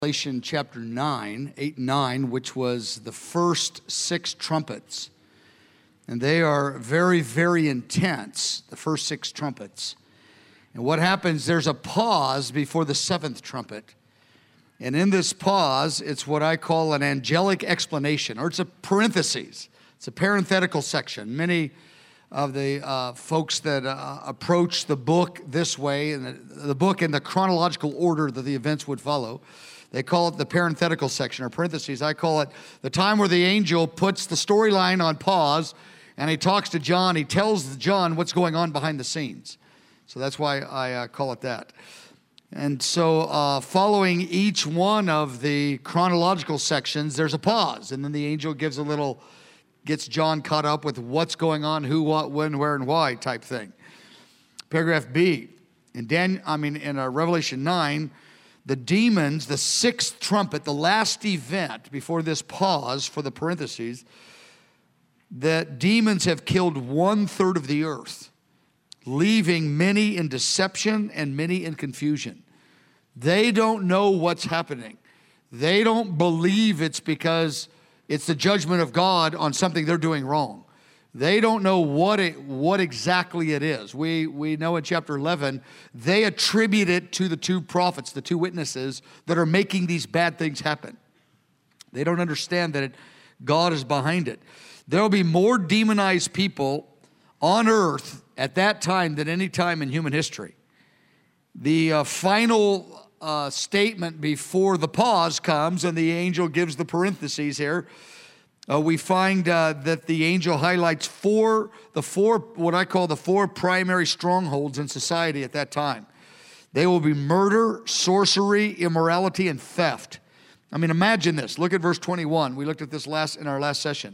Revelation chapter 9, 8 and 9, which was the first 6 trumpets. And they are very, very intense, the first 6 trumpets. And what happens, there's a pause before the 7th trumpet. And in this pause, it's what I call an angelic explanation, or it's a parentheses. It's a parenthetical section. Many of the folks that approach the book this way, and the book in the chronological order that the events would follow, they call it the parenthetical section, or parentheses. I call it the time where the angel puts the storyline on pause, and he talks to John. He tells John what's going on behind the scenes. So that's why I call it that. And so following each one of the chronological sections, there's a pause, and then the angel gets John caught up with what's going on, who, what, when, where, and why type thing. Paragraph B, in Revelation 9, the demons, the 6th trumpet, the last event before this pause for the parentheses, that demons have killed 1/3 of the earth, leaving many in deception and many in confusion. They don't know what's happening. They don't believe it's because it's the judgment of God on something they're doing wrong. They don't know what exactly it is. We know in chapter 11, they attribute it to the 2 prophets, the 2 witnesses that are making these bad things happen. They don't understand that God is behind it. There will be more demonized people on earth at that time than any time in human history. The final statement before the pause comes, and the angel gives the parentheses here. We find that the angel highlights what I call the 4 primary strongholds in society at that time. They will be murder, sorcery, immorality, and theft. I mean, imagine this. Look at verse 21. We looked at this in our last session.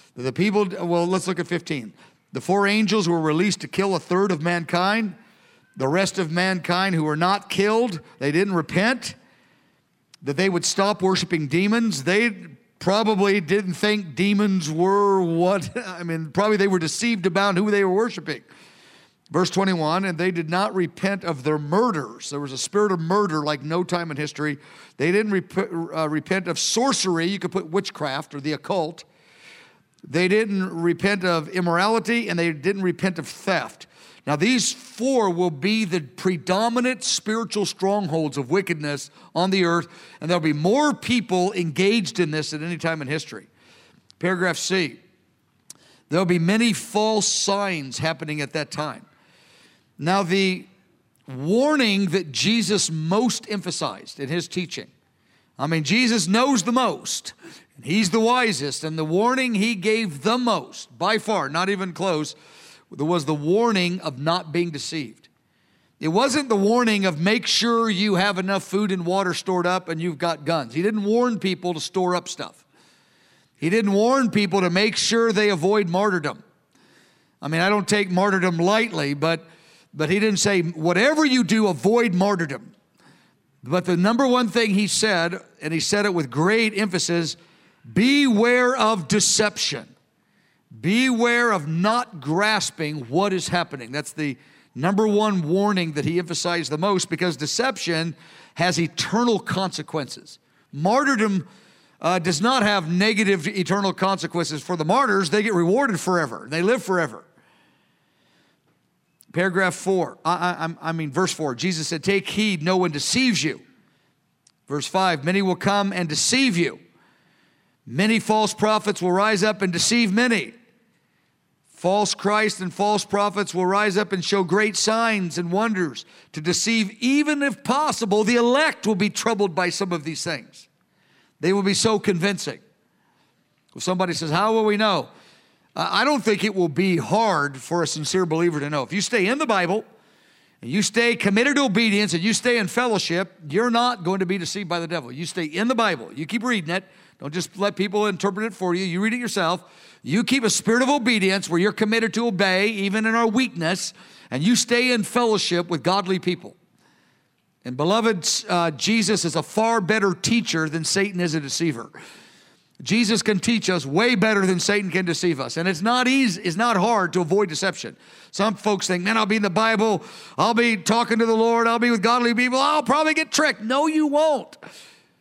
Let's look at 15. The 4 angels were released to kill 1/3 of mankind. The rest of mankind who were not killed, they didn't repent, that they would stop worshiping demons. They probably didn't think demons were probably they were deceived about who they were worshiping. Verse 21, and they did not repent of their murders. There was a spirit of murder like no time in history. They didn't repent of sorcery. You could put witchcraft or the occult. They didn't repent of immorality, and they didn't repent of theft. Now, these 4 will be the predominant spiritual strongholds of wickedness on the earth, and there'll be more people engaged in this at any time in history. Paragraph C, there'll be many false signs happening at that time. Now, the warning that Jesus most emphasized in his teaching, Jesus knows the most, and he's the wisest, and the warning he gave the most, by far, not even close, there was the warning of not being deceived. It wasn't the warning of make sure you have enough food and water stored up and you've got guns. He didn't warn people to store up stuff. He didn't warn people to make sure they avoid martyrdom. I don't take martyrdom lightly, but he didn't say, whatever you do, avoid martyrdom. But the number one thing he said, and he said it with great emphasis, beware of deception. Beware of not grasping what is happening. That's the number one warning that he emphasized the most, because deception has eternal consequences. Martyrdom does not have negative eternal consequences for the martyrs. They get rewarded forever. They live forever. Paragraph 4, verse 4, Jesus said, take heed, no one deceives you. Verse 5, many will come and deceive you. Many false prophets will rise up and deceive many. False Christ and false prophets will rise up and show great signs and wonders to deceive, even if possible, the elect will be troubled by some of these things. They will be so convincing. If somebody says, how will we know? I don't think it will be hard for a sincere believer to know. If you stay in the Bible, and you stay committed to obedience, and you stay in fellowship, you're not going to be deceived by the devil. You stay in the Bible. You keep reading it. Don't just let people interpret it for you. You read it yourself. You keep a spirit of obedience where you're committed to obey, even in our weakness, and you stay in fellowship with godly people. And beloved, Jesus is a far better teacher than Satan is a deceiver. Jesus can teach us way better than Satan can deceive us. And it's not easy, it's not hard to avoid deception. Some folks think, man, I'll be in the Bible, I'll be talking to the Lord, I'll be with godly people, I'll probably get tricked. No, you won't.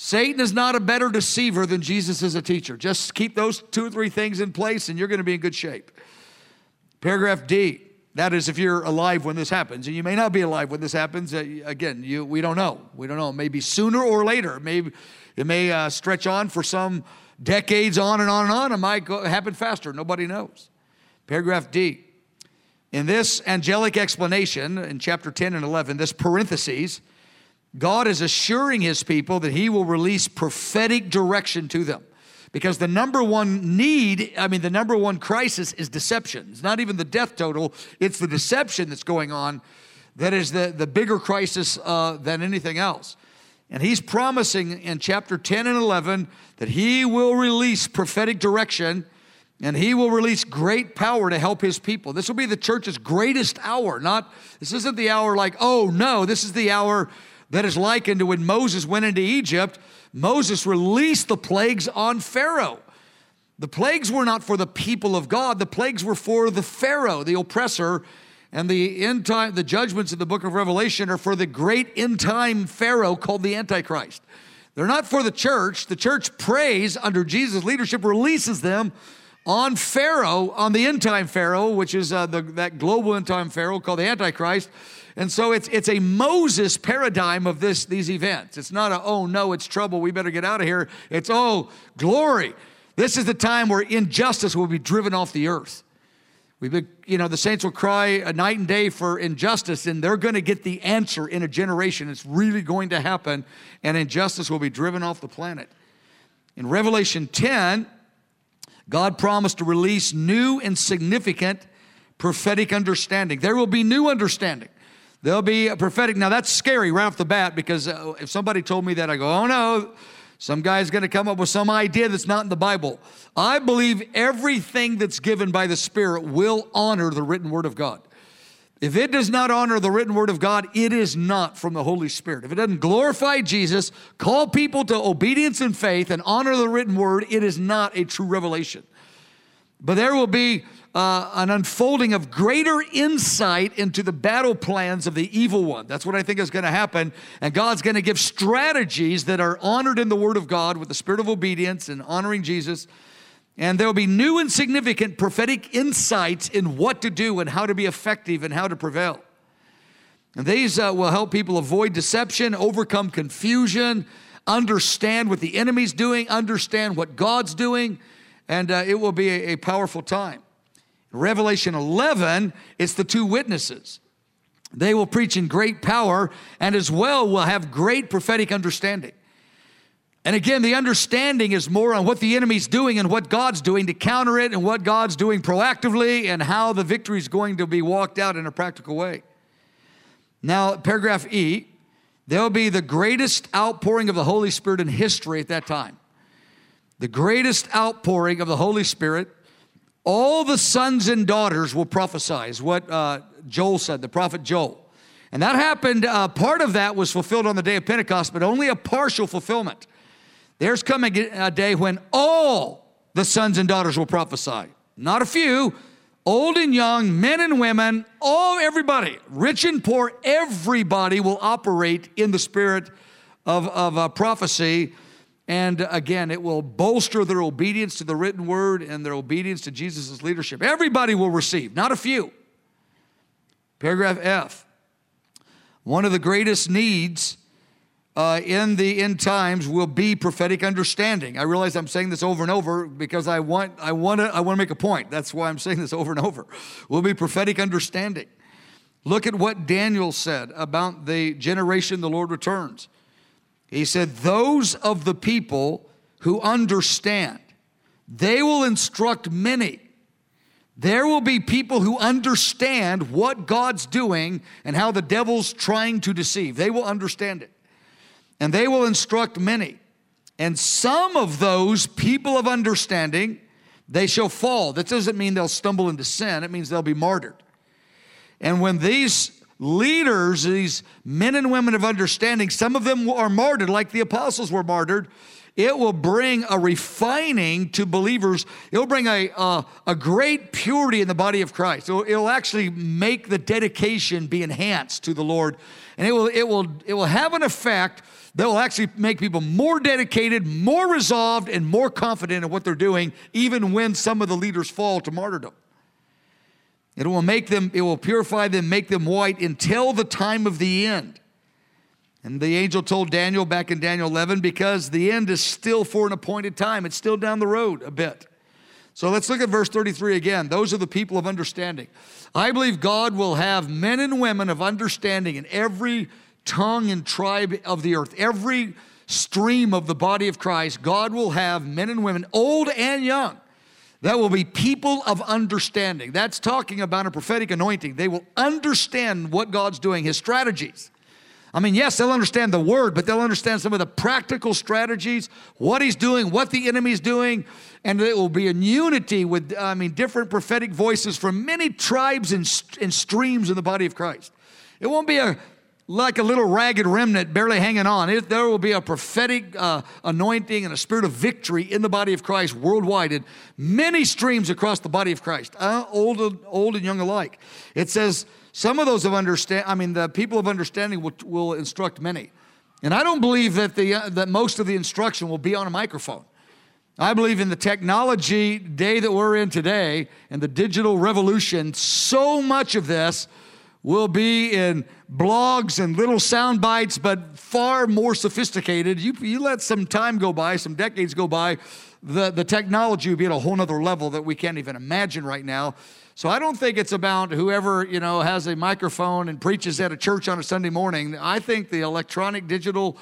Satan is not a better deceiver than Jesus is a teacher. Just keep those 2 or 3 things in place and you're going to be in good shape. Paragraph D, that is if you're alive when this happens. And you may not be alive when this happens. Again, we don't know. We don't know. It may be sooner or later. It may stretch on for some decades on and on and on. It might happen faster. Nobody knows. Paragraph D, in this angelic explanation in chapter 10 and 11, this parentheses, God is assuring his people that he will release prophetic direction to them. Because the number one the number one crisis is deception. It's not even the death total, it's the deception that's going on that is the bigger crisis than anything else. And he's promising in chapter 10 and 11 that he will release prophetic direction and he will release great power to help his people. This will be the church's greatest hour. This isn't the hour like, oh no, this is the hour that is likened to when Moses went into Egypt. Moses released the plagues on Pharaoh. The plagues were not for the people of God. The plagues were for the Pharaoh, the oppressor. And the judgments in the book of Revelation are for the great end-time Pharaoh called the Antichrist. They're not for the church. The church prays under Jesus' leadership, releases them on Pharaoh, on the end-time Pharaoh, which is that global end-time Pharaoh called the Antichrist. And so it's a Moses paradigm of these events. It's not oh no, it's trouble, we better get out of here. It's oh, glory. This is the time where injustice will be driven off the earth. The saints will cry night and day for injustice, and they're going to get the answer in a generation. It's really going to happen, and injustice will be driven off the planet. In Revelation 10, God promised to release new and significant prophetic understanding. There will be new understanding. There'll be a prophetic. Now, that's scary right off the bat because if somebody told me that, I go, oh, no, some guy's going to come up with some idea that's not in the Bible. I believe everything that's given by the Spirit will honor the written Word of God. If it does not honor the written Word of God, it is not from the Holy Spirit. If it doesn't glorify Jesus, call people to obedience and faith, and honor the written Word, it is not a true revelation. But there will be an unfolding of greater insight into the battle plans of the evil one. That's what I think is going to happen. And God's going to give strategies that are honored in the Word of God with the spirit of obedience and honoring Jesus. And there will be new and significant prophetic insights in what to do and how to be effective and how to prevail. And these will help people avoid deception, overcome confusion, understand what the enemy's doing, understand what God's doing, and it will be a powerful time. Revelation 11, it's the 2 witnesses. They will preach in great power and as well will have great prophetic understanding. And again, the understanding is more on what the enemy's doing and what God's doing to counter it and what God's doing proactively and how the victory is going to be walked out in a practical way. Now, paragraph E, there'll be the greatest outpouring of the Holy Spirit in history at that time. The greatest outpouring of the Holy Spirit. All the sons and daughters will prophesy, is what Joel said, the prophet Joel. And that happened, part of that was fulfilled on the day of Pentecost, but only a partial fulfillment. There's coming a day when all the sons and daughters will prophesy. Not a few, old and young, men and women, everybody, rich and poor, everybody will operate in the spirit of prophecy. And again, it will bolster their obedience to the written word and their obedience to Jesus' leadership. Everybody will receive, not a few. Paragraph F. One of the greatest needs in the end times will be prophetic understanding. I realize I'm saying this over and over because I want to make a point. That's why I'm saying this over and over. Will be prophetic understanding. Look at what Daniel said about the generation the Lord returns. He said, those of the people who understand, they will instruct many. There will be people who understand what God's doing and how the devil's trying to deceive. They will understand it. And they will instruct many. And some of those people of understanding, they shall fall. That doesn't mean they'll stumble into sin. It means they'll be martyred. And when these leaders, these men and women of understanding, some of them are martyred like the apostles were martyred. It will bring a refining to believers. It will bring a great purity in the body of Christ. It will actually make the dedication be enhanced to the Lord. And it will have an effect that will actually make people more dedicated, more resolved, and more confident in what they're doing, even when some of the leaders fall to martyrdom. It will purify them, make them white until the time of the end. And the angel told Daniel back in Daniel 11, because the end is still for an appointed time. It's still down the road a bit. So let's look at verse 33 again. Those are the people of understanding. I believe God will have men and women of understanding in every tongue and tribe of the earth, every stream of the body of Christ. God will have men and women, old and young, that will be people of understanding. That's talking about a prophetic anointing. They will understand what God's doing, His strategies. I mean, yes, they'll understand the word, but they'll understand some of the practical strategies, what He's doing, what the enemy's doing, and it will be in unity with, different prophetic voices from many tribes and streams in the body of Christ. It won't be like a little ragged remnant barely hanging on. There will be a prophetic anointing and a spirit of victory in the body of Christ worldwide in many streams across the body of Christ, old and young alike. It says, some of those the people of understanding will instruct many. And I don't believe that most of the instruction will be on a microphone. I believe in the technology day that we're in today and the digital revolution, so much of this will be in blogs and little sound bites, but far more sophisticated. You let some time go by, some decades go by, the technology will be at a whole nother level that we can't even imagine right now. So I don't think it's about whoever, has a microphone and preaches at a church on a Sunday morning. I think the electronic digital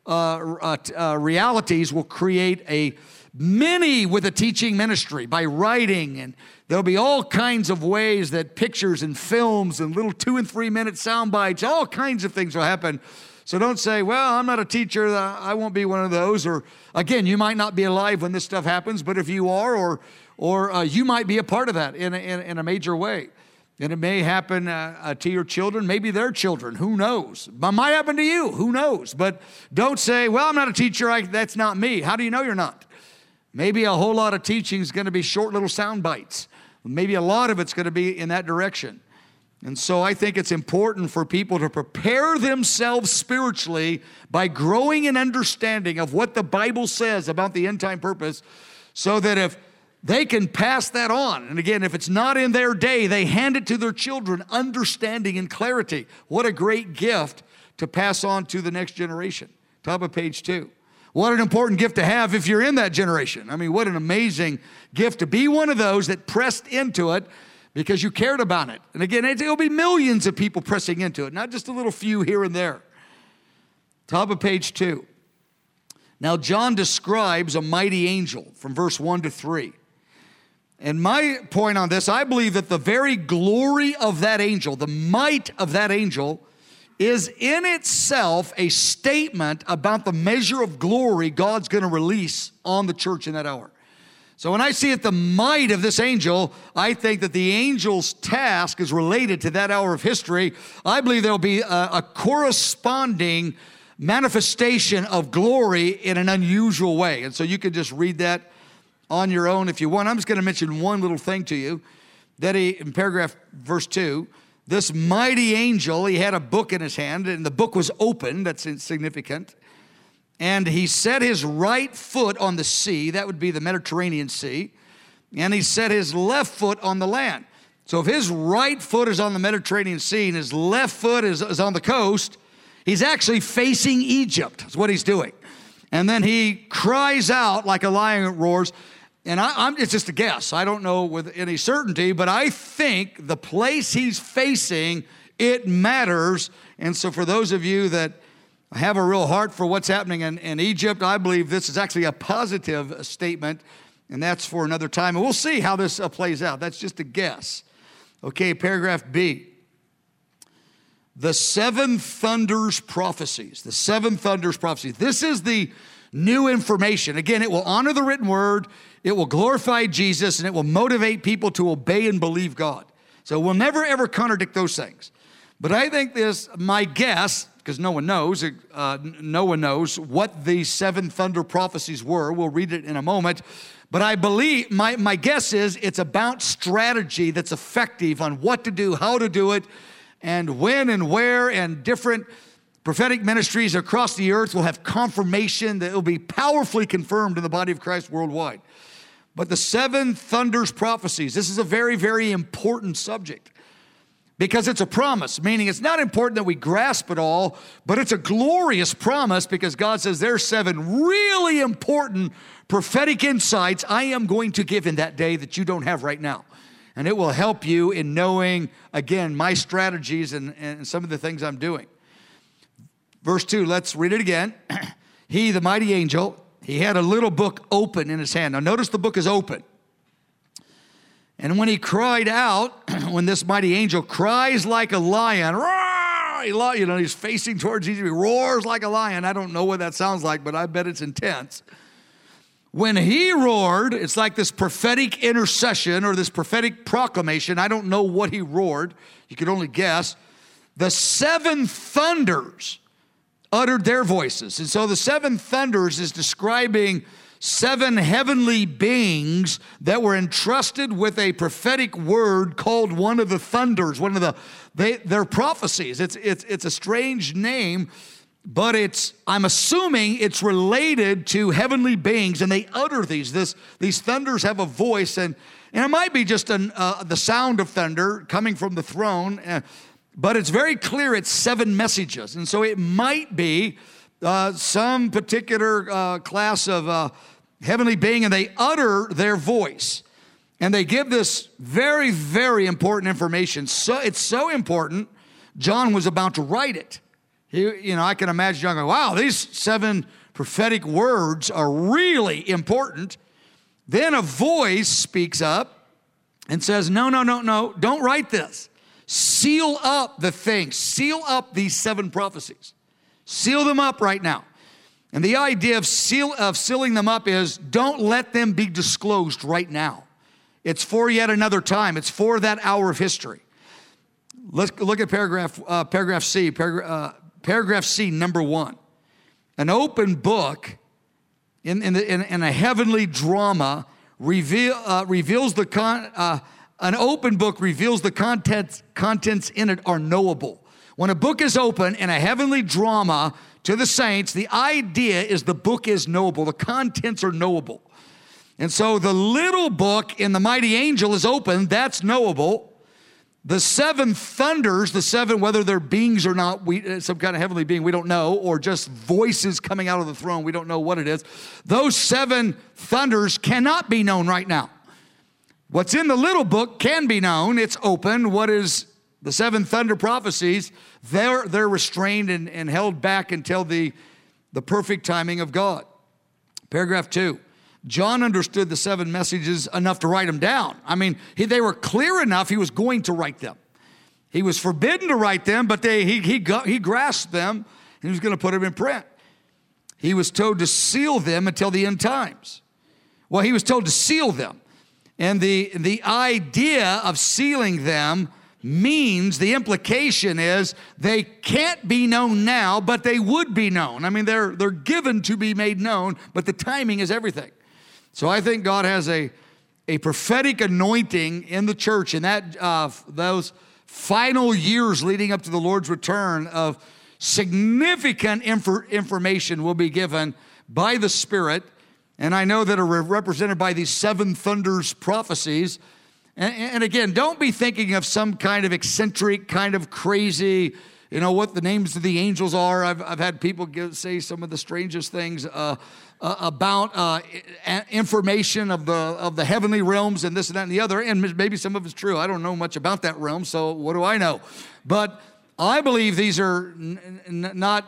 realities will create many with a teaching ministry by writing, and there'll be all kinds of ways that pictures and films and little 2 and 3 minute sound bites, all kinds of things will happen. So don't say, well, I'm not a teacher, I won't be one of those. Or again, you might not be alive when this stuff happens, but if you are, or you might be a part of that in a major way. And it may happen to your children, maybe their children, who knows? It might happen to you, who knows? But don't say, well, I'm not a teacher, that's not me. How do you know you're not? Maybe a whole lot of teaching is going to be short little sound bites. Maybe a lot of it's going to be in that direction. And so I think it's important for people to prepare themselves spiritually by growing in understanding of what the Bible says about the end time purpose, so that if they can pass that on, and again, if it's not in their day, they hand it to their children, understanding and clarity. What a great gift to pass on to the next generation. Top of page 2. What an important gift to have if you're in that generation. I mean, what an amazing gift to be one of those that pressed into it because you cared about it. And again, it'll be millions of people pressing into it, not just a little few here and there. Top of page 2. Now, John describes a mighty angel from verse 1 to 3. And my point on this, I believe that the very glory of that angel, the might of that angel, is in itself a statement about the measure of glory God's going to release on the church in that hour. So when I see it, the might of this angel, I think that the angel's task is related to that hour of history. I believe there'll be a corresponding manifestation of glory in an unusual way. And so you can just read that on your own if you want. I'm just going to mention one little thing to you. That in paragraph verse 2, this mighty angel, he had a book in his hand, and the book was open. That's significant. And he set his right foot on the sea. That would be the Mediterranean Sea. And he set his left foot on the land. So if his right foot is on the Mediterranean Sea and his left foot is on the coast, he's actually facing Egypt. That's what he's doing. And then he cries out like a lion roars. And it's just a guess. I don't know with any certainty, but I think the place he's facing, it matters. And so for those of you that have a real heart for what's happening in Egypt, I believe this is actually a positive statement, and that's for another time. And we'll see how this plays out. That's just a guess. Okay, paragraph B. The seven thunders prophecies. The seven thunders prophecies. This is the new information. Again, it will honor the written word. It will glorify Jesus, and it will motivate people to obey and believe God. So we'll never, ever contradict those things. But I think this, my guess, because no one knows what these 7 thunder prophecies were. We'll read it in a moment. But I believe, my guess is it's about strategy that's effective on what to do, how to do it, and when and where, and different prophetic ministries across the earth will have confirmation that it will be powerfully confirmed in the body of Christ worldwide. But the 7 thunders prophecies, this is a very, very important subject. Because it's a promise, meaning it's not important that we grasp it all, but it's a glorious promise because God says there's 7 really important prophetic insights I am going to give in that day that you don't have right now. And it will help you in knowing, again, my strategies and some of the things I'm doing. Verse 2, let's read it again. He, the mighty angel, he had a little book open in his hand. Now notice the book is open. And when he cried out, when this mighty angel cries like a lion, roar, he's facing towards Jesus, he roars like a lion. I don't know what that sounds like, but I bet it's intense. When he roared, it's like this prophetic intercession or this prophetic proclamation. I don't know what he roared. You could only guess. The 7 thunders uttered their voices. And so the 7 thunders is describing 7 heavenly beings that were entrusted with a prophetic word called one of the thunders, one of their prophecies. It's a strange name, but I'm assuming it's related to heavenly beings, and they utter these. These thunders have a voice, and it might be just the sound of thunder coming from the throne, but it's very clear it's 7 messages, and so it might be some particular class of heavenly being, and they utter their voice, and they give this very, very important information. So it's so important, John was about to write it. I can imagine John going, wow, these 7 prophetic words are really important. Then a voice speaks up and says, no, don't write this. Seal up the thing. Seal up these 7 prophecies. Seal them up right now. And the idea of sealing them up is don't let them be disclosed right now. It's for yet another time. It's for that hour of history. Let's look at paragraph C. Paragraph C, number 1. An open book in a heavenly drama reveals an open book reveals the contents in it are knowable. When a book is open in a heavenly drama to the saints, the idea is the book is knowable. The contents are knowable. And so the little book in the mighty angel is open. That's knowable. The 7 thunders, the 7, whether they're beings or not, some kind of heavenly being, we don't know, or just voices coming out of the throne, we don't know what it is. Those 7 thunders cannot be known right now. What's in the little book can be known. It's open. What is the 7 thunder prophecies? They're restrained and held back until the perfect timing of God. Paragraph 2. John understood the 7 messages enough to write them down. I mean, they were clear enough he was going to write them. He was forbidden to write them, but he grasped them, and he was going to put them in print. He was told to seal them until the end times. Well, he was told to seal them. And the idea of sealing them means, the implication is they can't be known now, but they would be known. I mean, they're given to be made known, but the timing is everything. So I think God has a prophetic anointing in the church in those final years leading up to the Lord's return of significant information will be given by the Spirit. And I know that are represented by these 7 thunders prophecies. And again, don't be thinking of some kind of eccentric, kind of crazy, what the names of the angels are. I've had people say some of the strangest things about information of the heavenly realms and this and that and the other, and maybe some of it's true. I don't know much about that realm, so what do I know? But I believe these are not,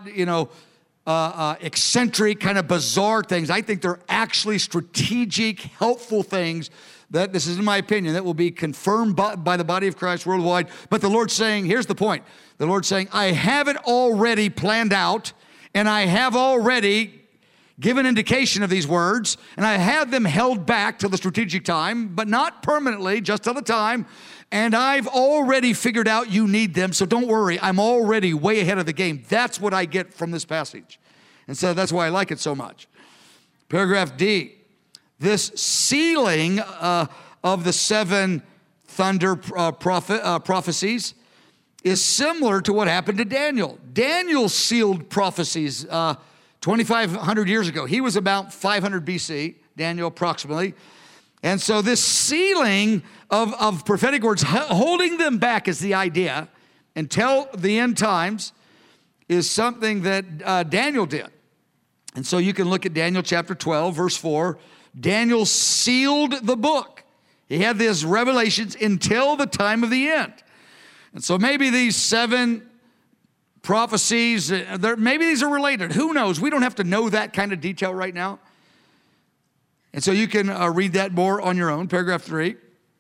eccentric, kind of bizarre things. I think they're actually strategic, helpful things that, this is in my opinion, that will be confirmed by the body of Christ worldwide. But the Lord's saying, here's the point. The Lord's saying, I have it already planned out, and I have already give an indication of these words, and I have them held back till the strategic time, but not permanently, just till the time. And I've already figured out you need them, so don't worry. I'm already way ahead of the game. That's what I get from this passage. And so that's why I like it so much. Paragraph D, this sealing of the 7 thunder prophecies is similar to what happened to Daniel. Daniel sealed prophecies 2,500 years ago. He was about 500 BC, Daniel approximately. And so this sealing of prophetic words, holding them back is the idea until the end times, is something that Daniel did. And so you can look at Daniel chapter 12, verse 4. Daniel sealed the book. He had these revelations until the time of the end. And so maybe these 7 prophecies, maybe these are related. Who knows? We don't have to know that kind of detail right now. And so you can read that more on your own. Paragraph 3.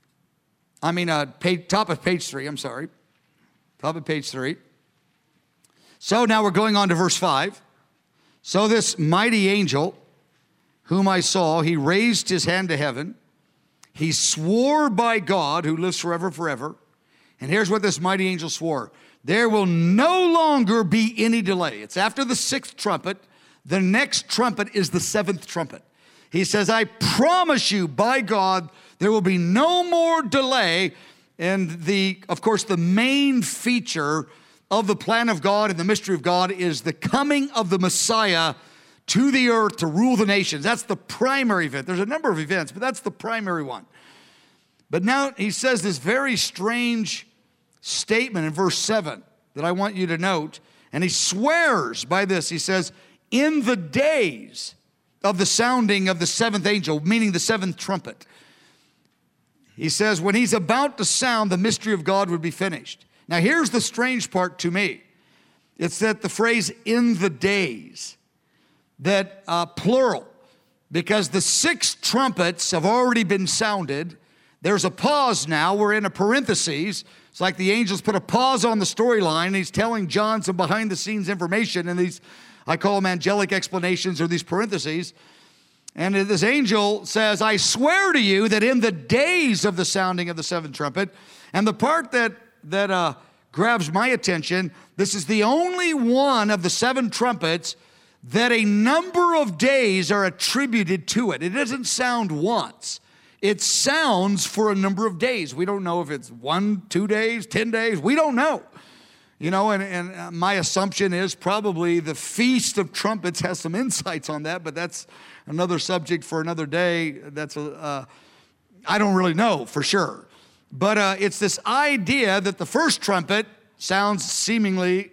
Top of page 3, I'm sorry. Top of page 3. So now we're going on to verse 5. So this mighty angel, whom I saw, he raised his hand to heaven. He swore by God, who lives forever. And here's what this mighty angel swore. There will no longer be any delay. It's after the 6th trumpet. The next trumpet is the 7th trumpet. He says, I promise you by God, there will be no more delay. And of course, the main feature of the plan of God and the mystery of God is the coming of the Messiah to the earth to rule the nations. That's the primary event. There's a number of events, but that's the primary one. But now he says this very strange statement in verse 7 that I want you to note. And he swears by this. He says, in the days of the sounding of the 7th angel, meaning the 7th trumpet. He says, when he's about to sound, the mystery of God would be finished. Now, here's the strange part to me. It's that the phrase, in the days, that plural, because the 6 trumpets have already been sounded. There's a pause now. We're in a parentheses. It's like the angels put a pause on the storyline. He's telling John some behind-the-scenes information, and these, I call them angelic explanations, or these parentheses. And this angel says, I swear to you that in the days of the sounding of the 7th trumpet, and the part that grabs my attention, this is the only one of the 7 trumpets that a number of days are attributed to it. It doesn't sound once. It sounds for a number of days. We don't know if it's 1, 2 days, 10 days. We don't know. You know, and my assumption is probably the Feast of Trumpets has some insights on that, but that's another subject for another day. I don't really know for sure. But it's this idea that the first trumpet sounds seemingly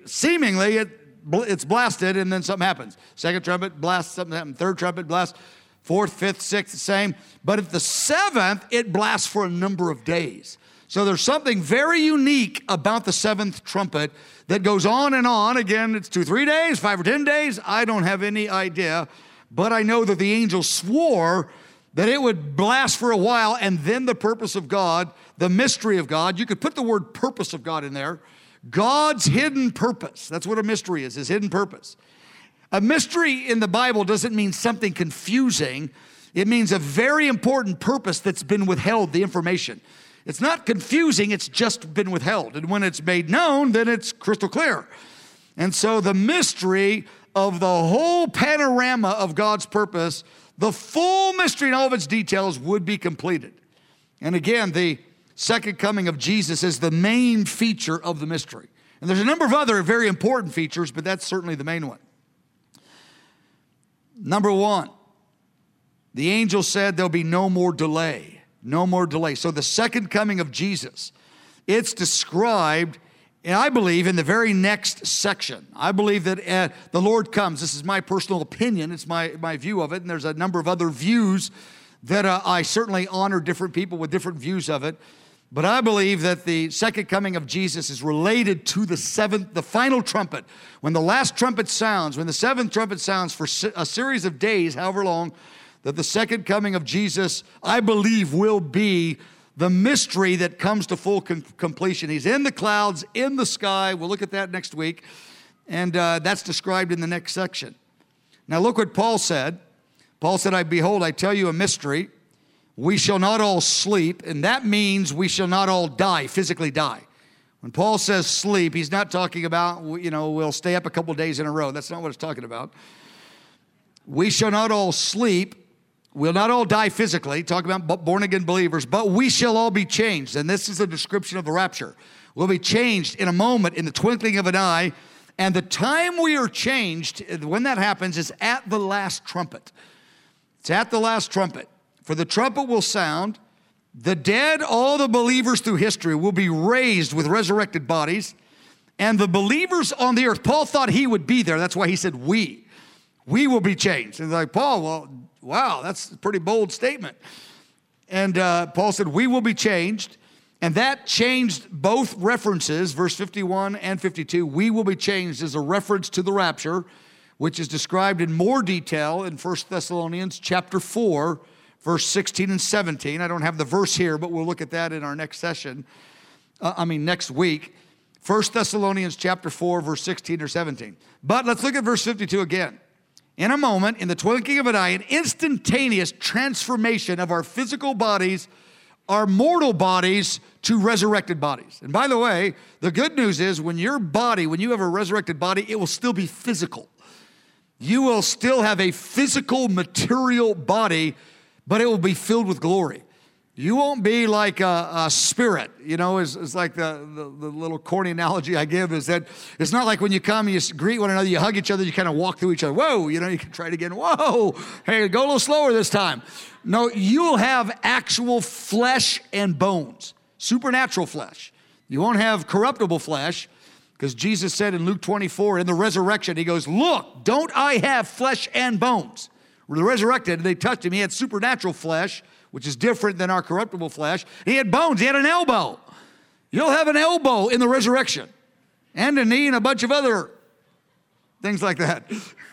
it's blasted, and then something happens. Second trumpet, blast, something happens. Third trumpet, blast. Fourth, fifth, sixth, the same. But at the 7th, it blasts for a number of days. So there's something very unique about the 7th trumpet that goes on and on. Again, it's 2, 3 days, 5 or 10 days. I don't have any idea. But I know that the angel swore that it would blast for a while, and then the purpose of God, the mystery of God, you could put the word purpose of God in there. God's hidden purpose. That's what a mystery is, his hidden purpose. A mystery in the Bible doesn't mean something confusing. It means a very important purpose that's been withheld, the information. It's not confusing, it's just been withheld. And when it's made known, then it's crystal clear. And so the mystery of the whole panorama of God's purpose, the full mystery in all of its details would be completed. And again, the second coming of Jesus is the main feature of the mystery. And there's a number of other very important features, but that's certainly the main one. Number 1, the angel said there'll be no more delay. No more delay. So the second coming of Jesus, it's described, and I believe, in the very next section. I believe that the Lord comes. This is my personal opinion. It's my view of it. And there's a number of other views that I certainly honor different people with different views of it. But I believe that the second coming of Jesus is related to the final trumpet. When the last trumpet sounds, when the 7th trumpet sounds for a series of days, however long, that the second coming of Jesus, I believe, will be the mystery that comes to full completion. He's in the clouds, in the sky. We'll look at that next week. And that's described in the next section. Now look what Paul said. Paul said, behold, I tell you a mystery. We shall not all sleep, and that means we shall not all die, physically die. When Paul says sleep, he's not talking about, we'll stay up a couple days in a row. That's not what it's talking about. We shall not all sleep. We'll not all die physically, talking about born-again believers, but we shall all be changed. And this is a description of the rapture. We'll be changed in a moment, in the twinkling of an eye. And the time we are changed, when that happens, is at the last trumpet. It's at the last trumpet. For the trumpet will sound. The dead, all the believers through history, will be raised with resurrected bodies. And the believers on the earth, Paul thought he would be there. That's why he said we. We will be changed. And like, Paul, well, wow, that's a pretty bold statement. And Paul said, we will be changed. And that changed both references, verse 51 and 52. We will be changed as a reference to the rapture, which is described in more detail in 1 Thessalonians chapter 4, verse 16 and 17. I don't have the verse here, but we'll look at that in our next session. Next week. 1 Thessalonians chapter 4, verse 16 or 17. But let's look at verse 52 again. In a moment, in the twinkling of an eye, an instantaneous transformation of our physical bodies, our mortal bodies, to resurrected bodies. And by the way, the good news is when you have a resurrected body, it will still be physical. You will still have a physical, material body, but it will be filled with glory. You won't be like a spirit. It's like the little corny analogy I give is that it's not like when you come, you greet one another, you hug each other, you kind of walk through each other. Whoa, you can try it again. Whoa, hey, go a little slower this time. No, you'll have actual flesh and bones, supernatural flesh. You won't have corruptible flesh because Jesus said in Luke 24, in the resurrection, he goes, look, don't I have flesh and bones? The resurrected, they touched him. He had supernatural flesh, which is different than our corruptible flesh. He had bones. He had an elbow. You'll have an elbow in the resurrection and a knee and a bunch of other things like that.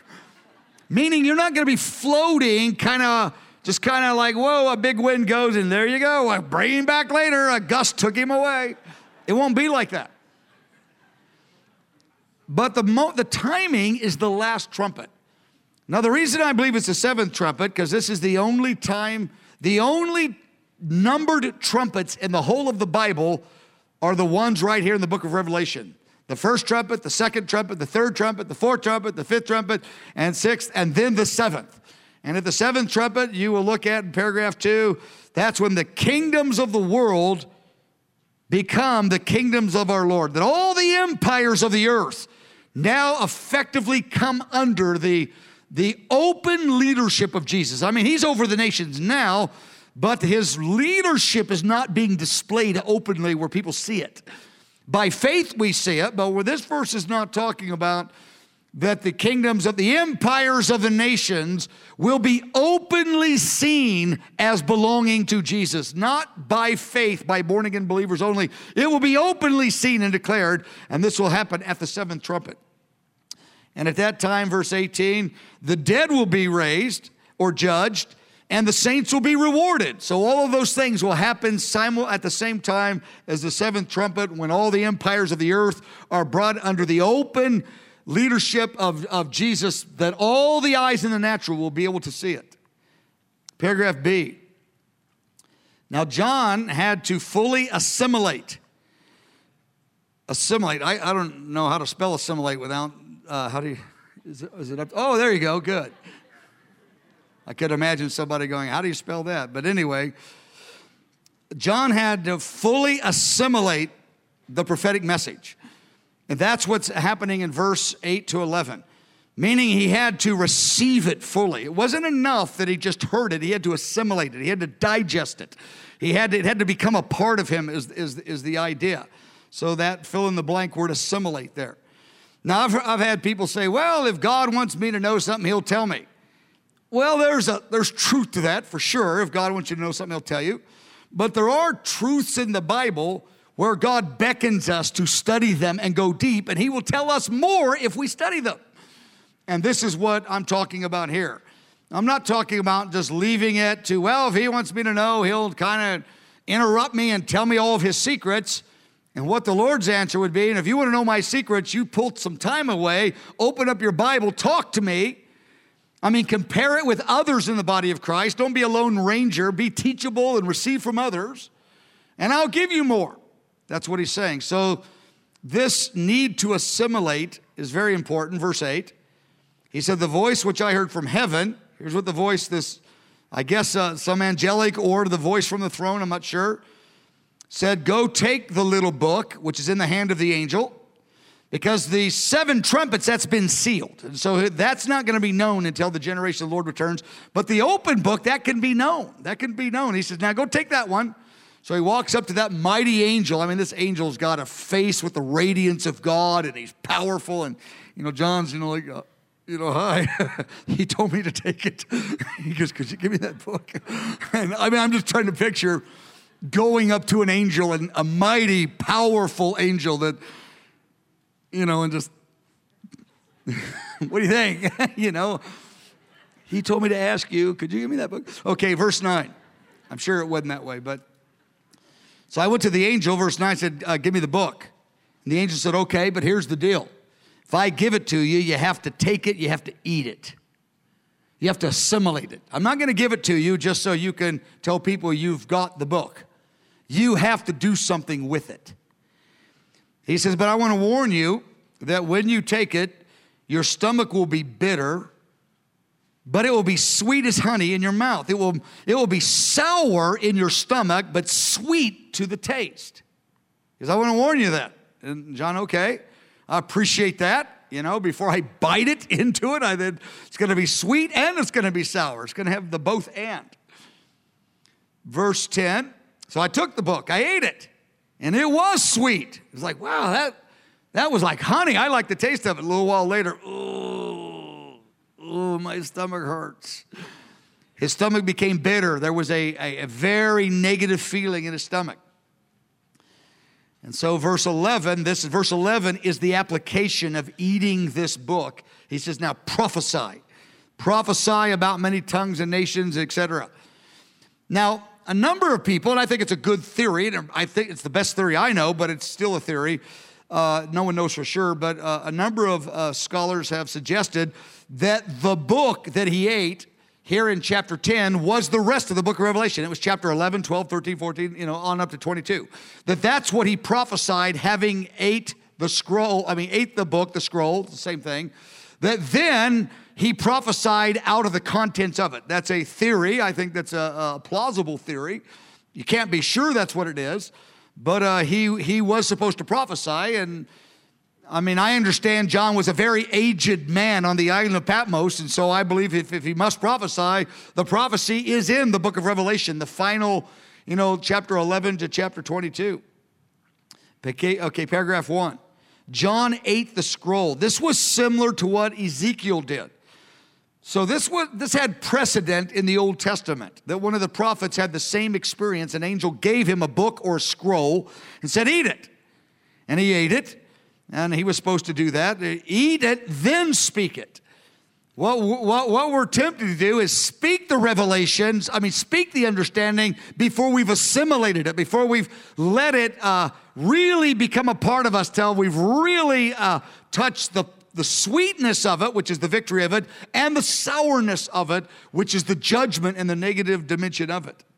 Meaning you're not going to be floating just like, whoa, a big wind goes and there you go. I bring him back later. A gust took him away. It won't be like that. But the timing is the last trumpet. Now, the reason I believe it's the seventh trumpet, because this is the only numbered trumpets in the whole of the Bible are the ones right here in the book of Revelation. The first trumpet, the second trumpet, the third trumpet, the fourth trumpet, the fifth trumpet, and sixth, and then the seventh. And at the seventh trumpet, you will look at in paragraph 2, that's when the kingdoms of the world become the kingdoms of our Lord. That all the empires of the earth now effectively come under the open leadership of Jesus. He's over the nations now, but his leadership is not being displayed openly where people see it. By faith we see it, but where this verse is not talking about that the kingdoms of the empires of the nations will be openly seen as belonging to Jesus, not by faith, by born-again believers only. It will be openly seen and declared, and this will happen at the seventh trumpet. And at that time, verse 18, the dead will be raised or judged, and the saints will be rewarded. So all of those things will happen at the same time as the seventh trumpet, when all the empires of the earth are brought under the open leadership of Jesus, that all the eyes in the natural will be able to see it. Paragraph B. Now, John had to fully assimilate. Assimilate. I don't know how to spell assimilate without... is it up? Oh, there you go. Good. I could imagine somebody going, how do you spell that? But anyway, John had to fully assimilate the prophetic message. And that's what's happening in verse 8 to 11. Meaning he had to receive it fully. It wasn't enough that he just heard it. He had to assimilate it. He had to digest it. It had to become a part of him is the idea. So that fill in the blank word assimilate there. Now, I've had people say, well, if God wants me to know something, he'll tell me. Well, there's truth to that for sure. If God wants you to know something, he'll tell you. But there are truths in the Bible where God beckons us to study them and go deep, and he will tell us more if we study them. And this is what I'm talking about here. I'm not talking about just leaving it to, well, if he wants me to know, he'll kind of interrupt me and tell me all of his secrets. And what the Lord's answer would be, and if you want to know my secrets, you pull some time away, open up your Bible, talk to me, I mean, compare it with others in the body of Christ. Don't be a lone ranger. Be teachable and receive from others, and I'll give you more. That's what he's saying. So this need to assimilate is very important. Verse 8, he said, the voice which I heard from heaven, here's what the voice, I guess some angelic or the voice from the throne, I'm not sure, said, go take the little book, which is in the hand of the angel, because the 7 trumpets, that's been sealed. And so that's not going to be known until the generation of the Lord returns. But the open book, that can be known. That can be known. He says, now go take that one. So he walks up to that mighty angel. I mean, this angel's got a face with the radiance of God, and he's powerful. And, John's, like, hi. He told me to take it. He goes, could you give me that book? And I mean, I'm just trying to picture going up to an angel, and a mighty, powerful angel that, and just, what do you think? He told me to ask you, could you give me that book? Okay, verse 9. I'm sure it wasn't that way, but. So I went to the angel, verse 9, said, give me the book. And the angel said, okay, but here's the deal. If I give it to you, you have to take it, you have to eat it. You have to assimilate it. I'm not going to give it to you just so you can tell people you've got the book. You have to do something with it. He says, but I want to warn you that when you take it, your stomach will be bitter, but it will be sweet as honey in your mouth. It will be sour in your stomach, but sweet to the taste. Because I want to warn you that. And John, okay, I appreciate that. Before I bite it into it, it's going to be sweet and it's going to be sour. It's going to have the both and. Verse 10, so I took the book, I ate it, and it was sweet. It was like, wow, that was like honey. I like the taste of it. A little while later, oh, my stomach hurts. His stomach became bitter. There was a very negative feeling in his stomach. And so verse 11 is the application of eating this book. He says, now prophesy. Prophesy about many tongues and nations, etc. Now, a number of people, and I think it's a good theory, and I think it's the best theory I know, but it's still a theory. No one knows for sure, but a number of scholars have suggested that the book that he ate here in chapter 10 was the rest of the book of Revelation. It was chapter 11, 12, 13, 14, on up to 22. That's what he prophesied, having ate the book, the scroll, the same thing. That then he prophesied out of the contents of it. That's a theory. I think that's a plausible theory. You can't be sure that's what it is. But he was supposed to prophesy, and I understand John was a very aged man on the island of Patmos, and so I believe if he must prophesy, the prophecy is in the book of Revelation, the final, chapter 11 to chapter 22. Okay, paragraph 1. John ate the scroll. This was similar to what Ezekiel did. So this had precedent in the Old Testament, that one of the prophets had the same experience. An angel gave him a book or a scroll and said, eat it. And he ate it, and he was supposed to do that. Eat it, then speak it. What we're tempted to do is speak the revelations, speak the understanding before we've assimilated it, before we've let it really become a part of us till we've really touched the sweetness of it, which is the victory of it, and the sourness of it, which is the judgment and the negative dimension of it.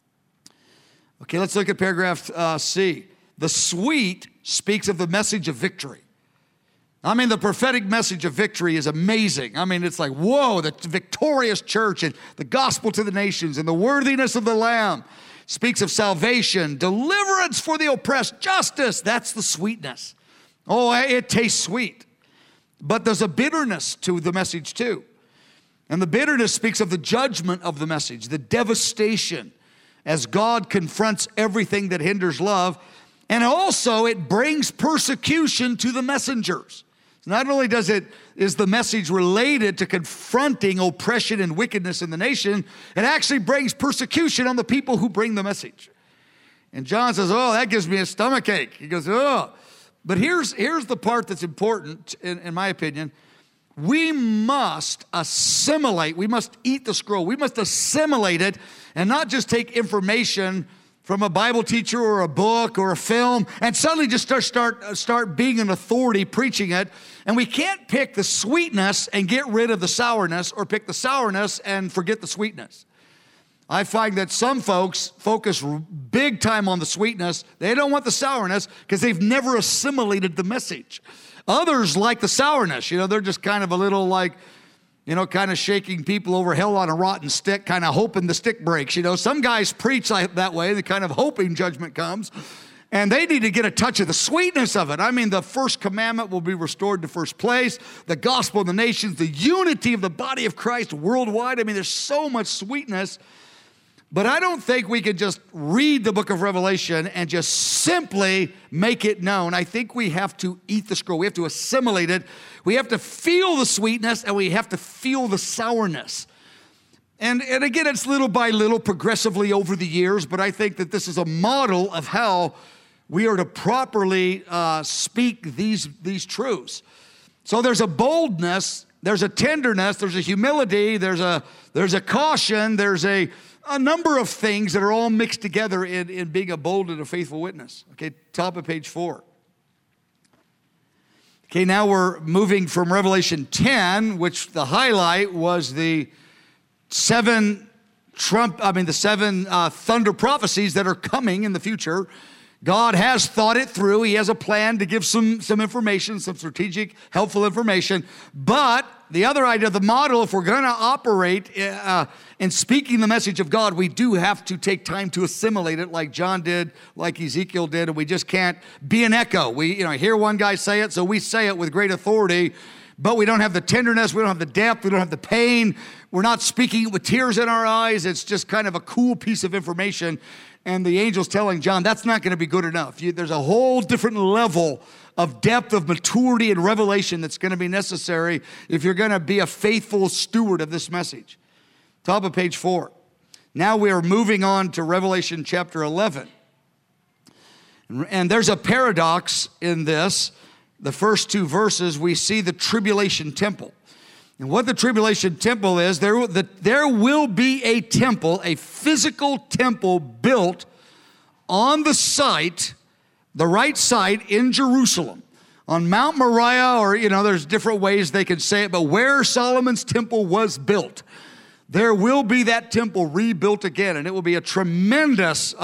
Okay, let's look at paragraph C. The sweet speaks of the message of victory. The prophetic message of victory is amazing. It's like, whoa, the victorious church and the gospel to the nations and the worthiness of the Lamb. Speaks of salvation, deliverance for the oppressed, justice. That's the sweetness. Oh, it tastes sweet. But there's a bitterness to the message too. And the bitterness speaks of the judgment of the message, the devastation as God confronts everything that hinders love. And also it brings persecution to the messengers. Not only is the message related to confronting oppression and wickedness in the nation, it actually brings persecution on the people who bring the message. And John says, oh, that gives me a stomachache. He goes, oh. But here's the part that's important, in my opinion. We must assimilate. We must eat the scroll. We must assimilate it and not just take information from a Bible teacher or a book or a film, and suddenly just start being an authority preaching it. And we can't pick the sweetness and get rid of the sourness, or pick the sourness and forget the sweetness. I find that some folks focus big time on the sweetness. They don't want the sourness because they've never assimilated the message. Others like the sourness. They're just kind of a little like, kind of shaking people over hell on a rotten stick, kind of hoping the stick breaks. Some guys preach like that way, they're kind of hoping judgment comes. And they need to get a touch of the sweetness of it. I mean, the first commandment will be restored to first place, the gospel of the nations, the unity of the body of Christ worldwide. I mean, there's so much sweetness. But I don't think we could just read the book of Revelation and just simply make it known. I think we have to eat the scroll. We have to assimilate it. We have to feel the sweetness, and we have to feel the sourness. And again, it's little by little, progressively over the years, but I think that this is a model of how we are to properly speak these truths. So there's a boldness, there's a tenderness, there's a humility, there's a caution, there's a number of things that are all mixed together in being a bold and a faithful witness. Okay, top of page 4. Okay, now we're moving from Revelation 10, which the highlight was the seven thunder prophecies that are coming in the future. God has thought it through. He has a plan to give some information, some strategic, helpful information. But the other idea, the model, if we're going to operate in speaking the message of God, we do have to take time to assimilate it, like John did, like Ezekiel did, and we just can't be an echo. We hear one guy say it, so we say it with great authority, but we don't have the tenderness, we don't have the depth, we don't have the pain. We're not speaking it with tears in our eyes. It's just kind of a cool piece of information. And the angel's telling John, that's not going to be good enough. There's a whole different level of depth, of maturity and revelation that's going to be necessary if you're going to be a faithful steward of this message. Top of page 4. Now we are moving on to Revelation chapter 11. And there's a paradox in this. The first 2 verses, we see the tribulation temple. And what the tribulation temple is, there will be a temple, a physical temple built on the site, the right site in Jerusalem, on Mount Moriah, or, there's different ways they can say it, but where Solomon's temple was built, there will be that temple rebuilt again, and it will be a tremendous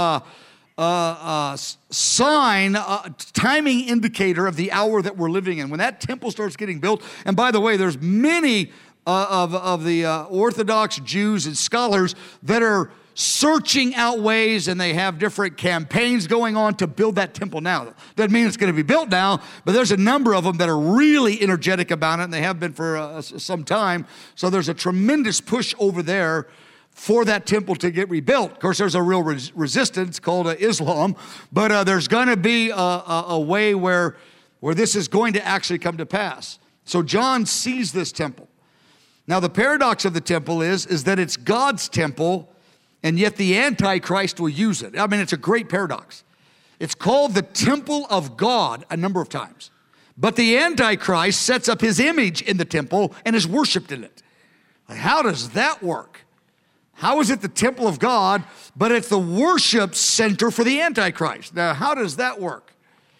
sign, timing indicator of the hour that we're living in. When that temple starts getting built, and by the way, there's many of the Orthodox Jews and scholars that are searching out ways, and they have different campaigns going on to build that temple now. Doesn't mean it's going to be built now, but there's a number of them that are really energetic about it, and they have been for some time. So there's a tremendous push over there for that temple to get rebuilt. Of course, there's a real resistance called Islam, but there's going to be a way where this is going to actually come to pass. So John sees this temple. Now, the paradox of the temple is that it's God's temple, and yet the Antichrist will use it. I mean, it's a great paradox. It's called the temple of God a number of times, but the Antichrist sets up his image in the temple and is worshiped in it. How does that work? How is it the temple of God, but it's the worship center for the Antichrist? Now, how does that work?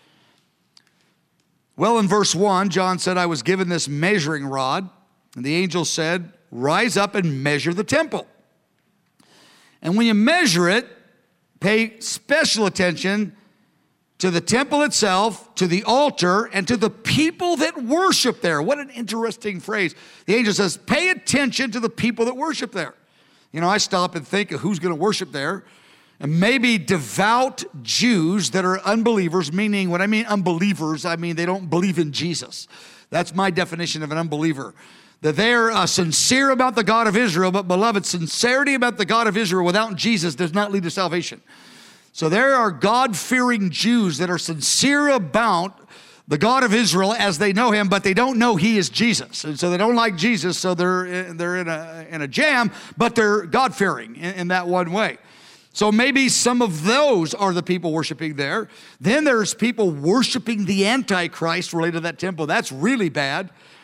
Well, in verse 1, John said, I was given this measuring rod, and the angel said, rise up and measure the temple. And when you measure it, pay special attention to the temple itself, to the altar, and to the people that worship there. What an interesting phrase. The angel says, pay attention to the people that worship there. I stop and think of who's going to worship there. And maybe devout Jews that are unbelievers, meaning when I mean unbelievers, I mean they don't believe in Jesus. That's my definition of an unbeliever. That they're sincere about the God of Israel, but beloved, sincerity about the God of Israel without Jesus does not lead to salvation. So there are God-fearing Jews that are sincere about the God of Israel as they know him, but they don't know he is Jesus. And so they don't like Jesus, so they're in a jam, but they're God-fearing in that one way. So maybe some of those are the people worshiping there. Then there's people worshiping the Antichrist related to that temple. That's really bad.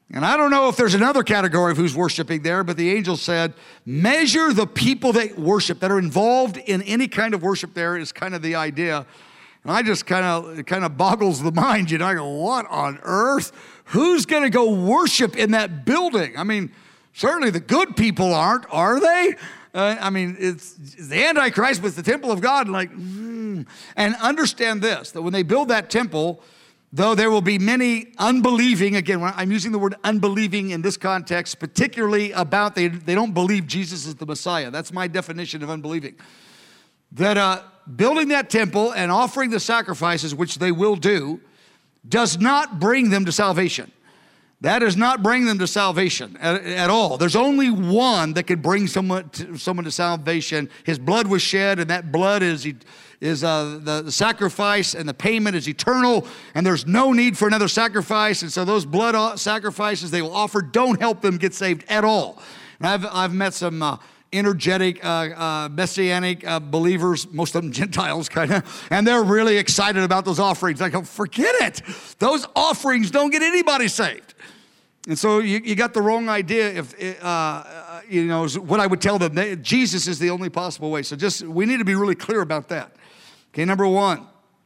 And I don't know if there's another category of who's worshiping there, but the angel said, measure the people that worship, that are involved in any kind of worship there is kind of the idea. And I just it kind of boggles the mind, I go, what on earth? Who's going to go worship in that building? I mean, certainly the good people aren't, are they? It's the Antichrist, but it's the temple of God. And understand this, that when they build that temple, though there will be many unbelieving, again, I'm using the word unbelieving in this context, particularly about they don't believe Jesus is the Messiah. That's my definition of unbelieving. That building that temple and offering the sacrifices, which they will do, does not bring them to salvation. That does not bring them to salvation at all. There's only one that could bring someone to salvation. His blood was shed, and that blood is the sacrifice, and the payment is eternal, and there's no need for another sacrifice. And so those blood sacrifices they will offer don't help them get saved at all. And I've met some energetic, messianic believers, most of them Gentiles kind of, and they're really excited about those offerings. I go, forget it. Those offerings don't get anybody saved. And so you got the wrong idea if, what I would tell them. Jesus is the only possible way. So we need to be really clear about that. Okay, number one.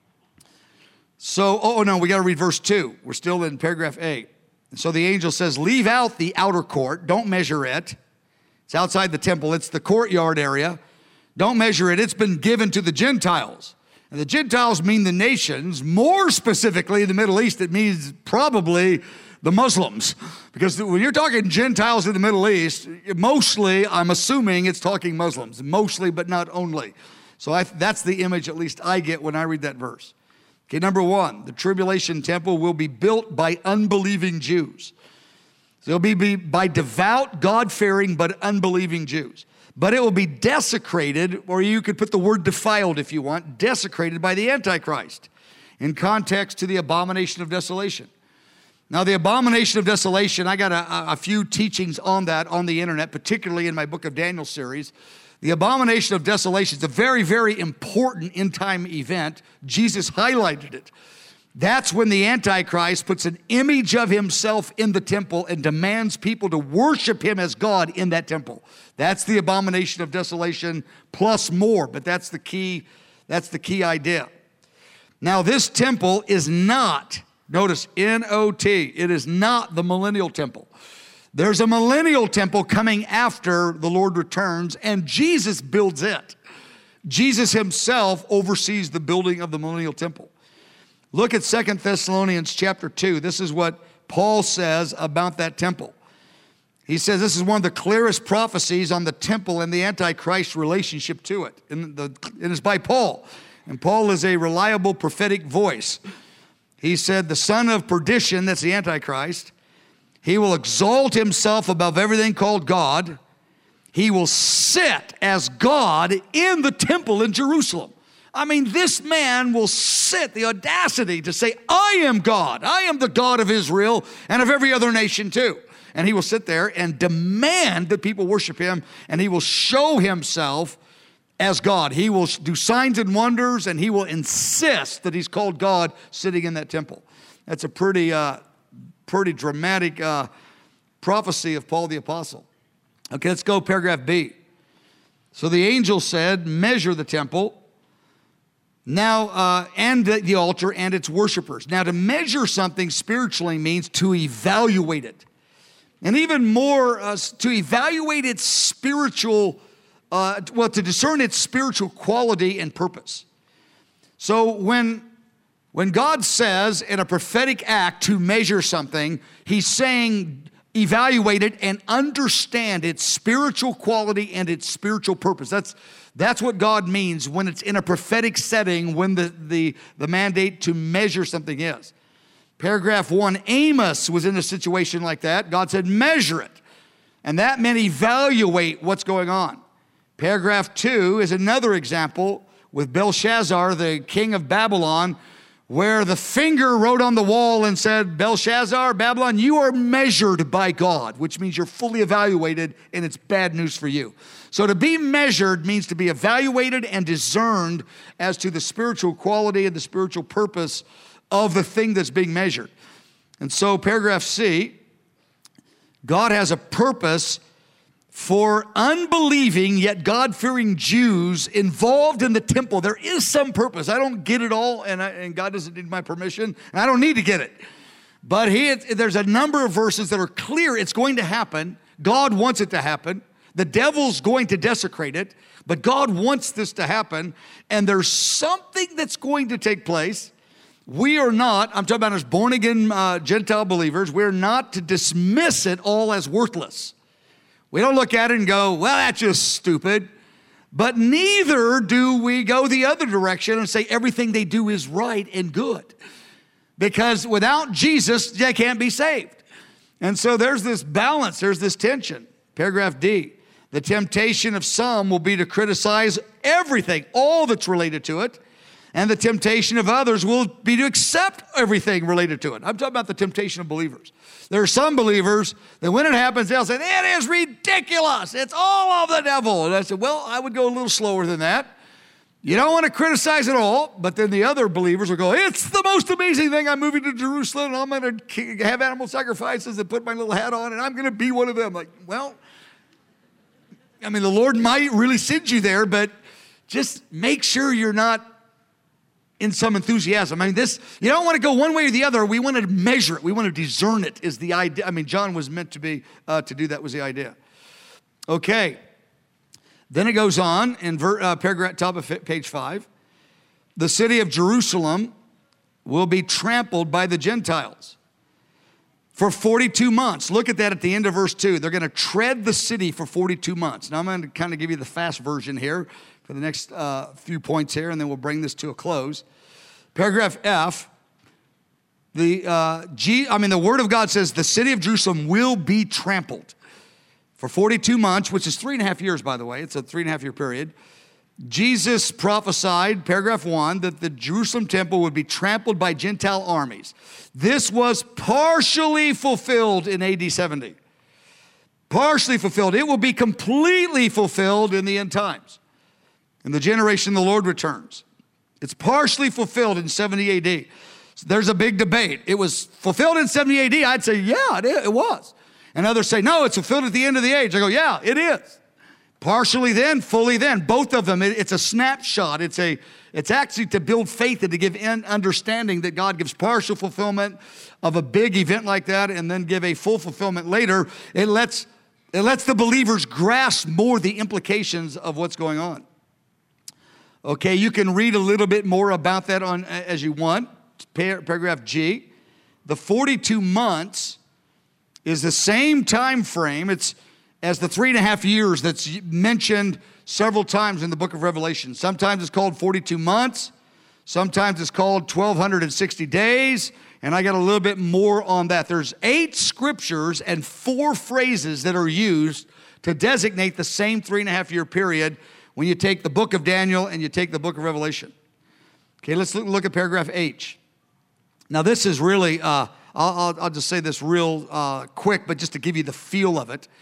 So, we got to read verse 2. We're still in paragraph A. And so the angel says, leave out the outer court. Don't measure it. It's outside the temple. It's the courtyard area. Don't measure it. It's been given to the Gentiles. And the Gentiles mean the nations. More specifically, the Middle East, it means probably the Muslims. Because when you're talking Gentiles in the Middle East, mostly, I'm assuming it's talking Muslims. Mostly, but not only. So that's the image at least I get when I read that verse. Okay, number one, the tribulation temple will be built by unbelieving Jews. So it'll be by devout, God-fearing, but unbelieving Jews. But it will be desecrated, or you could put the word defiled if you want, desecrated by the Antichrist, in context to the abomination of desolation. Now, the abomination of desolation, I got a few teachings on that on the internet, particularly in my Book of Daniel series. The abomination of desolation is a very, very important end-time event. Jesus highlighted it. That's when the Antichrist puts an image of himself in the temple and demands people to worship him as God in that temple. That's the abomination of desolation plus more, but that's the key idea. Now, this temple is not, notice, N-O-T, it is not the millennial temple. There's a millennial temple coming after the Lord returns, and Jesus builds it. Jesus himself oversees the building of the millennial temple. Look at 2 Thessalonians chapter 2. This is what Paul says about that temple. He says this is one of the clearest prophecies on the temple and the Antichrist relationship to it. And it's by Paul. And Paul is a reliable prophetic voice. He said, the son of perdition, that's the Antichrist, he will exalt himself above everything called God. He will sit as God in the temple in Jerusalem. I mean, this man will sit, the audacity to say, I am God. I am the God of Israel and of every other nation too. And he will sit there and demand that people worship him, and he will show himself as God. He will do signs and wonders, and he will insist that he's called God sitting in that temple. That's a pretty dramatic prophecy of Paul the Apostle. Okay, let's go paragraph B. So the angel said, measure the temple. Now, and the altar and its worshipers. Now, to measure something spiritually means to evaluate it. And even more, to evaluate its spiritual, to discern its spiritual quality and purpose. So when God says in a prophetic act to measure something, he's saying evaluate it and understand its spiritual quality and its spiritual purpose. That's what God means when it's in a prophetic setting, when the mandate to measure something is. Paragraph 1, Amos was in a situation like that. God said, measure it. And that meant evaluate what's going on. Paragraph 2 is another example with Belshazzar, the king of Babylon, where the finger wrote on the wall and said, Belshazzar, Babylon, you are measured by God, which means you're fully evaluated and it's bad news for you. So to be measured means to be evaluated and discerned as to the spiritual quality and the spiritual purpose of the thing that's being measured. And so paragraph C, God has a purpose for unbelieving yet God-fearing Jews involved in the temple. There is some purpose. I don't get it all, and God doesn't need my permission, and I don't need to get it. But there's a number of verses that are clear it's going to happen. God wants it to happen. The devil's going to desecrate it, but God wants this to happen, and there's something that's going to take place. We are not, I'm talking about as born-again Gentile believers, we're not to dismiss it all as worthless. We don't look at it and go, well, that's just stupid. But neither do we go the other direction and say everything they do is right and good. Because without Jesus, they can't be saved. And so there's this balance, there's this tension. Paragraph D, the temptation of some will be to criticize everything, all that's related to it. And the temptation of others will be to accept everything related to it. I'm talking about the temptation of believers. There are some believers that when it happens, they'll say, it is ridiculous. It's all of the devil. And I said, well, I would go a little slower than that. You don't want to criticize it all, but then the other believers will go, it's the most amazing thing. I'm moving to Jerusalem, and I'm going to have animal sacrifices and put my little hat on, and I'm going to be one of them. Like, well, I mean, the Lord might really send you there, but just make sure you're not in some enthusiasm. I mean, you don't want to go one way or the other. We want to measure it. We want to discern it is the idea. I mean, John was meant to be, to do that was the idea. Okay. Then it goes on in paragraph top of page 5. The city of Jerusalem will be trampled by the Gentiles for 42 months. Look at that at the end of verse 2. They're going to tread the city for 42 months. Now, I'm going to kind of give you the fast version here for the next few points here, and then we'll bring this to a close. Paragraph F, the Word of God says the city of Jerusalem will be trampled for 42 months, which is 3.5 years, by the way. It's a 3.5-year period. Jesus prophesied, paragraph 1, that the Jerusalem temple would be trampled by Gentile armies. This was partially fulfilled in AD 70. Partially fulfilled. It will be completely fulfilled in the end times, in the generation the Lord returns. It's partially fulfilled in 70 AD. So there's a big debate. It was fulfilled in 70 AD. I'd say, yeah, it was. And others say, no, it's fulfilled at the end of the age. I go, yeah, it is. Partially then, fully then. Both of them, it's a snapshot. It's actually to build faith and to give understanding that God gives partial fulfillment of a big event like that and then give a full fulfillment later. It lets the believers grasp more the implications of what's going on. Okay, you can read a little bit more about that as you want. Paragraph G. The 42 months is the same time frame as the 3.5 years that's mentioned several times in the book of Revelation. Sometimes it's called 42 months. Sometimes it's called 1,260 days. And I got a little bit more on that. There's 8 scriptures and 4 phrases that are used to designate the same 3.5-year period when you take the book of Daniel and you take the book of Revelation. Okay, let's look at paragraph H. Now this is really, I'll just say this real quick, but just to give you the feel of it.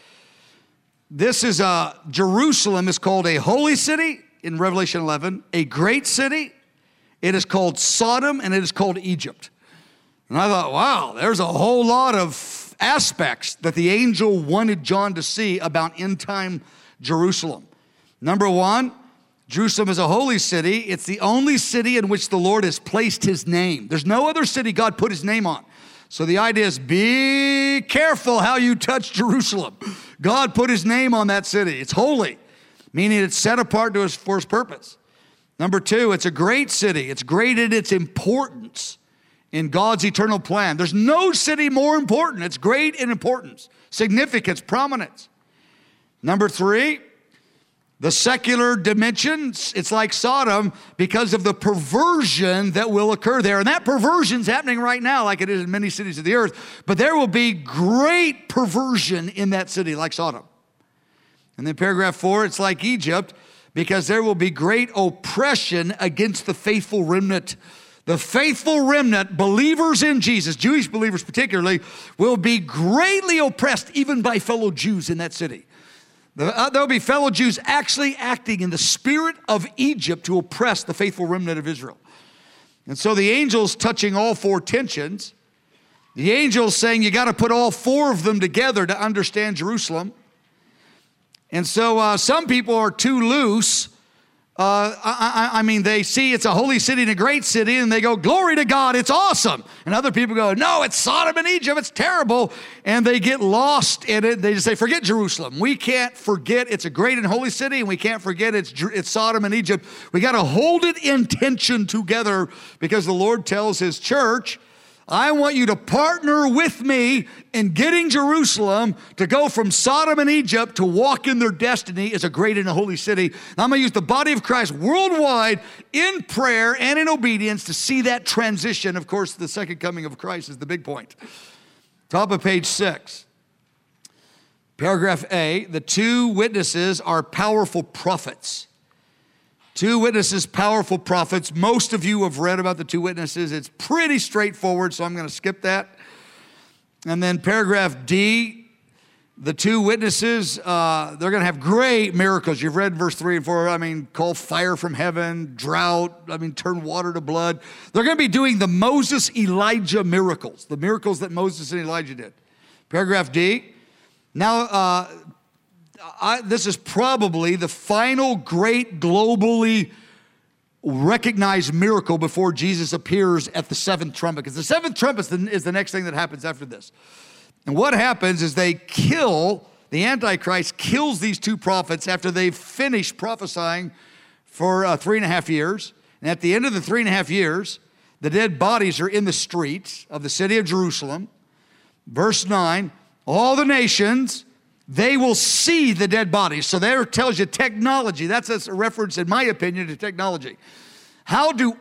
This is, Jerusalem is called a holy city in Revelation 11, a great city. It is called Sodom and it is called Egypt. And I thought, wow, there's a whole lot of aspects that the angel wanted John to see about end time Jerusalem. Number 1, Jerusalem is a holy city. It's the only city in which the Lord has placed his name. There's no other city God put his name on. So the idea is be careful how you touch Jerusalem. God put his name on that city. It's holy, meaning it's set apart for his purpose. Number 2, it's a great city. It's great in its importance in God's eternal plan. There's no city more important. It's great in importance, significance, prominence. Number 3, the secular dimensions, it's like Sodom because of the perversion that will occur there. And that perversion's happening right now like it is in many cities of the earth. But there will be great perversion in that city like Sodom. And then paragraph 4, it's like Egypt because there will be great oppression against the faithful remnant. The faithful remnant, believers in Jesus, Jewish believers particularly, will be greatly oppressed even by fellow Jews in that city. There'll be fellow Jews actually acting in the spirit of Egypt to oppress the faithful remnant of Israel. And so the angel's touching all 4 tensions. The angel's saying you got to put all four of them together to understand Jerusalem. And so some people are too loose. I mean, they see it's a holy city and a great city, and they go, glory to God, it's awesome. And other people go, no, it's Sodom and Egypt, it's terrible. And they get lost in it. They just say, forget Jerusalem. We can't forget it's a great and holy city, and we can't forget it's Sodom and Egypt. We got to hold it in tension together, because the Lord tells his church, I want you to partner with me in getting Jerusalem to go from Sodom and Egypt to walk in their destiny as a great and a holy city. And I'm going to use the body of Christ worldwide in prayer and in obedience to see that transition. Of course, the second coming of Christ is the big point. Top of page 6. Paragraph A, the two witnesses are powerful prophets. Two witnesses, powerful prophets. Most of you have read about the two witnesses. It's pretty straightforward, so I'm going to skip that. And then paragraph D, the two witnesses, they're going to have great miracles. You've read verse 3 and 4. I mean, call fire from heaven, drought, turn water to blood. They're going to be doing the Moses-Elijah miracles, the miracles that Moses and Elijah did. Paragraph D, now, this is probably the final great globally recognized miracle before Jesus appears at the seventh trumpet, because the seventh trumpet is the next thing that happens after this. And what happens is the Antichrist kills these two prophets after they've finished prophesying for 3.5 years. And at the end of the 3.5 years, the dead bodies are in the streets of the city of Jerusalem. Verse 9, all the nations, they will see the dead bodies. So there tells you technology. That's a reference, in my opinion, to technology. How did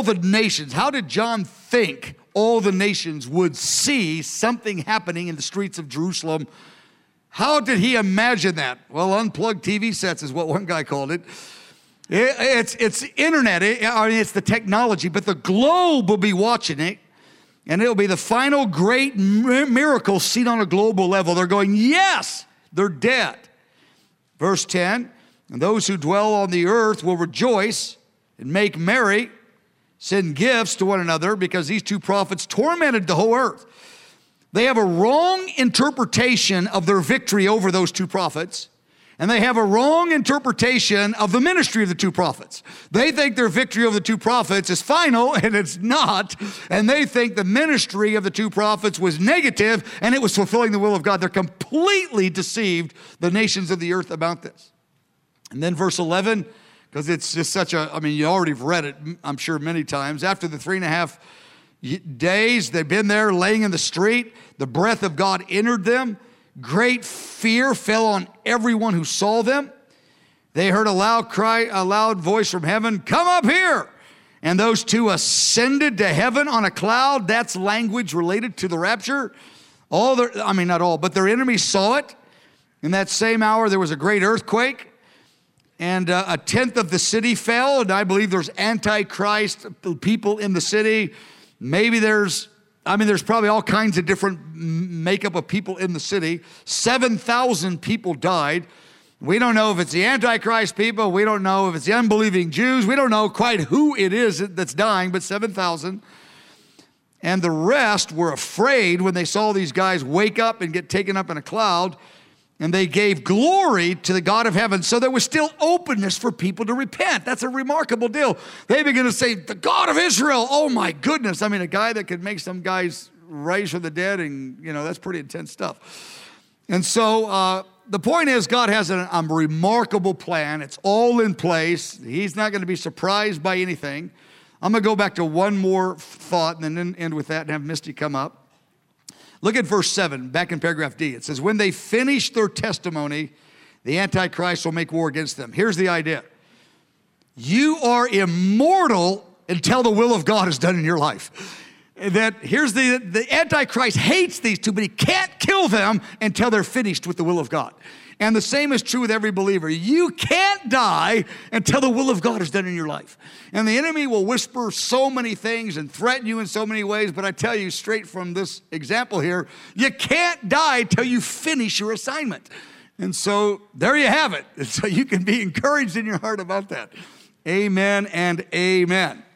John think all the nations would see something happening in the streets of Jerusalem? How did he imagine that? Well, unplugged TV sets is what one guy called it. It's internet. It's the technology, but the globe will be watching it. And it'll be the final great miracle seen on a global level. They're going, yes! They're dead. Verse 10, and those who dwell on the earth will rejoice and make merry, send gifts to one another, because these two prophets tormented the whole earth. They have a wrong interpretation of their victory over those two prophets, and they have a wrong interpretation of the ministry of the two prophets. They think their victory over the two prophets is final, and it's not. And they think the ministry of the two prophets was negative, and it was fulfilling the will of God. They're completely deceived, the nations of the earth, about this. And then verse 11, because it's just you already have read it, I'm sure, many times. After the 3.5 days, they've been there laying in the street. The breath of God entered them. Great fear fell on everyone who saw them. They heard a loud cry, a loud voice from heaven, come up here. And those two ascended to heaven on a cloud. That's language related to the rapture. Not all, but their enemies saw it. In that same hour, there was a great earthquake, and a tenth of the city fell. And I believe there's Antichrist people in the city. Maybe there's probably all kinds of different makeup of people in the city. 7,000 people died. We don't know if it's the Antichrist people. We don't know if it's the unbelieving Jews. We don't know quite who it is that's dying, but 7,000. And the rest were afraid when they saw these guys wake up and get taken up in a cloud. And they gave glory to the God of heaven. So there was still openness for people to repent. That's a remarkable deal. They begin to say, the God of Israel, oh my goodness. A guy that could make some guys rise from the dead, and that's pretty intense stuff. And so the point is, God has a remarkable plan. It's all in place. He's not going to be surprised by anything. I'm going to go back to one more thought and then end with that and have Misty come up. Look at verse 7, back in paragraph D. It says, when they finish their testimony, the Antichrist will make war against them. Here's the idea. You are immortal until the will of God is done in your life. Here's the Antichrist hates these two, but he can't kill them until they're finished with the will of God. And the same is true with every believer. You can't die until the will of God is done in your life. And the enemy will whisper so many things and threaten you in so many ways, but I tell you straight from this example here, you can't die till you finish your assignment. And so there you have it. And so you can be encouraged in your heart about that. Amen and amen.